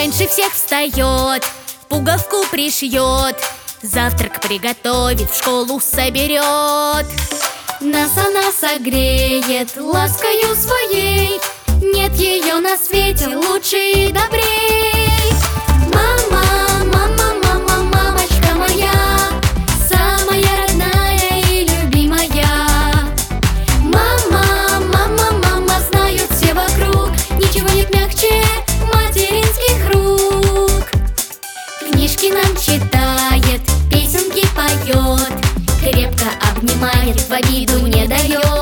раньше всех встает, пуговку пришьет, завтрак приготовит, в школу соберет. Нас она согреет ласкою своей, нет ее на свете лучше и добрей. Мама, мама, мама, мамочка моя, самая родная и любимая. Мама, мама, мама, знают все вокруг, ничего нет мягче материнских рук. Книжки нам читает, песенки поет, крепко обнимает, в обиду не дает.